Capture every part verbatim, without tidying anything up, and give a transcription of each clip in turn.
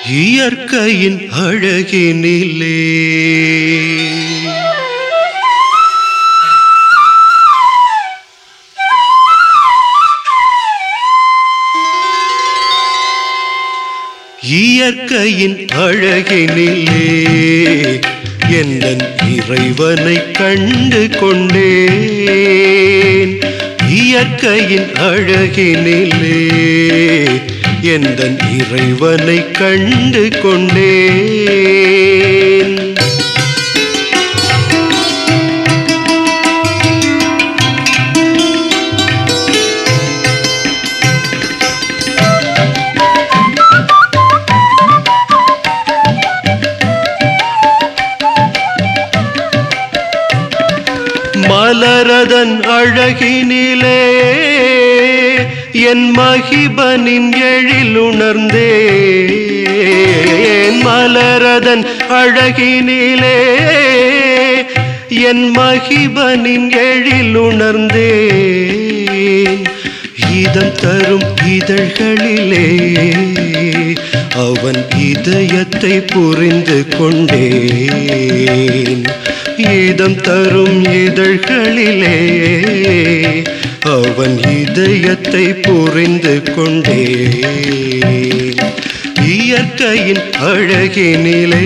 இயற்கையின் அழகினிலே இயற்கையின் அழகினிலே எந்தன் இறைவனை கண்டு கொண்டேன். இயற்கையின் அழகினிலே எந்தன் இறைவனை கண்டு கொண்டேன். மலரதன் அழகினிலே என் மகிபனின் எழிலுணர்ந்தேன். மலரதன் அழகினிலே என் மகிபனின் எழிலுணர்ந்தேன். இதம் தரும் இதழ்களிலே அவன் இதயத்தை புரிந்து கொண்டேன். இதம் தரும் இதழ்களிலே அவன் இதயத்தை புரிந்து கொண்டேன். இயற்கையின் அழகினிலே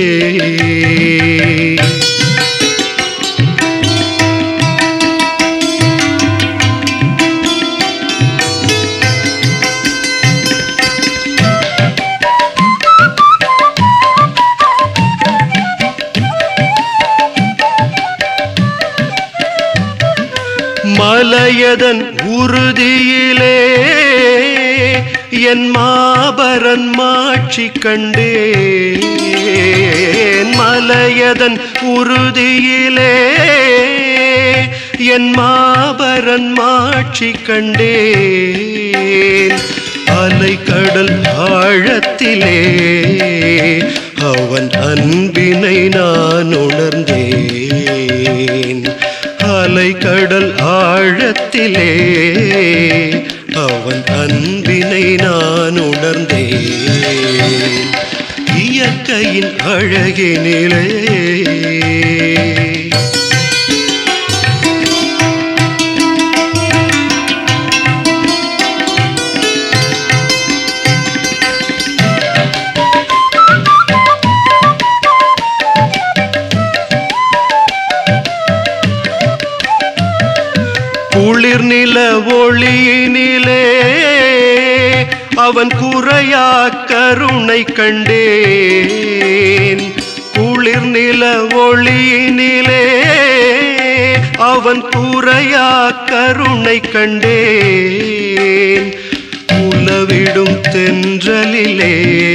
மலையதன் உறுதியிலே என் மாபரன் மாட்சி கண்டேன். மலையதன் உறுதியிலே என் மாபரன் மாட்சி கண்டேன். அலை கடல் ஆழத்திலே அவன் அன்பினை நான் உணர்ந்தேன். அலை கடல் ஆழத்திலே அவன் அன்பினை நான் உணர்ந்தேன். இயற்கையின் அழகினிலே குளிர் நில ஒளியினிலே அவன் குறையா கருணை கண்டேன். குளிர் நில ஒளியினிலே அவன் குறையா கருணை கண்டேன். உலவிடும் தென்றலிலே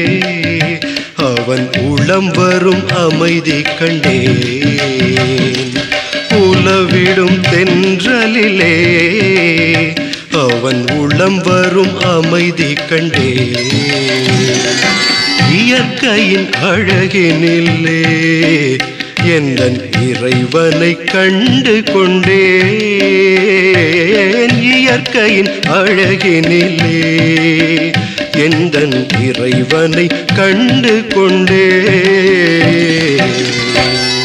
அவன் உளம் வரும் அமைதி கண்டேன். உலவிடும் தென்றலிலே அவன் உளம் வரும் அமைதி கண்டேன். இயற்கையின் அழகினிலே எந்தன் இறைவனை கண்டு கொண்டேன். இயற்கையின் அழகினிலே எந்தன் இறைவனை கண்டு கொண்டேன்.